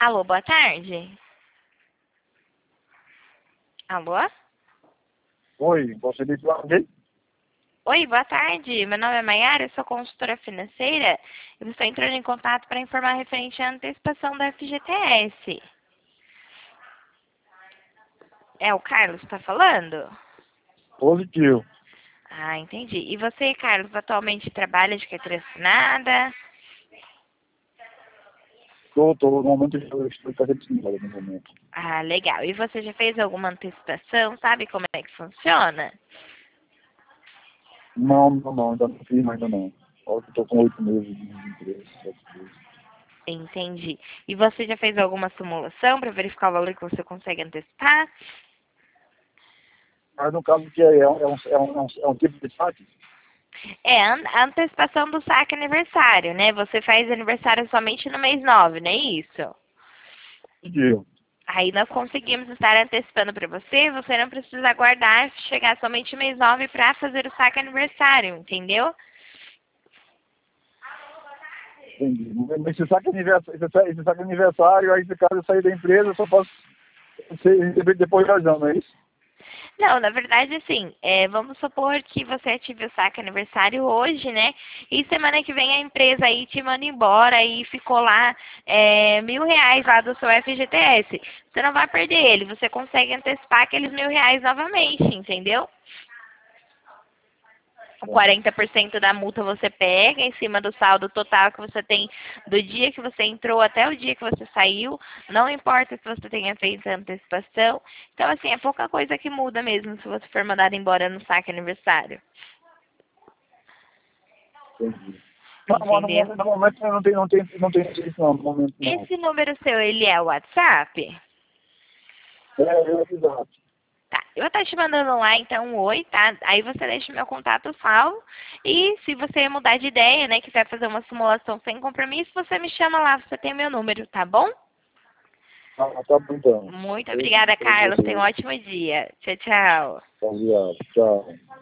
Alô, boa tarde. Alô? Oi, você disse lá onde? Oi, boa tarde. Meu nome é Maiara, eu sou consultora financeira e estou entrando em contato para informar referente à antecipação da FGTS. É o Carlos que está falando? Positivo. Ah, entendi. E você, Carlos, atualmente trabalha de carteira assinada? No momento eu estou fazendo nada no momento. Ah, legal. E você já fez alguma antecipação? Sabe como é que funciona? Não, ainda não fiz, ainda não. Olha que estou com 8 meses de empresa, 7 meses. Entendi. E você já fez alguma simulação para verificar o valor que você consegue antecipar? Mas no caso que é um tipo de saque? É, a antecipação do saque aniversário, né? Você faz aniversário somente no mês 9, não é isso? Positivo. Aí nós conseguimos estar antecipando para você, você não precisa aguardar chegar somente mês 9 para fazer o saque aniversário, entendeu? Entendi. Mas esse saque aniversário, aí se caso eu sair da empresa, eu só posso receber depois de 2 anos, não é isso? Não, na verdade, assim, vamos supor que você ative o saque aniversário hoje, né? E semana que vem a empresa aí te manda embora e ficou lá R$ 1.000 lá do seu FGTS. Você não vai perder ele, você consegue antecipar aqueles R$ 1.000 novamente, entendeu? O Bom, 40% da multa você pega em cima do saldo total que você tem do dia que você entrou até o dia que você saiu. Não importa se você tenha feito a antecipação. Então, assim, é pouca coisa que muda mesmo se você for mandado embora no saque aniversário. entendi. Não, mas Entendeu? no momento eu não tenho interesse não, no momento não. Esse número seu, ele é o WhatsApp? Exato. Tá, eu vou estar te mandando lá, então, um oi, tá? Aí você deixa o meu contato salvo. E se você mudar de ideia, né, quiser fazer uma simulação sem compromisso, você me chama lá, você tem meu número, tá bom? Tá bom então. Muito Eu obrigada, espero Carlos. Tenha um você. ótimo dia. Tchau, tchau. Obrigado. Tchau.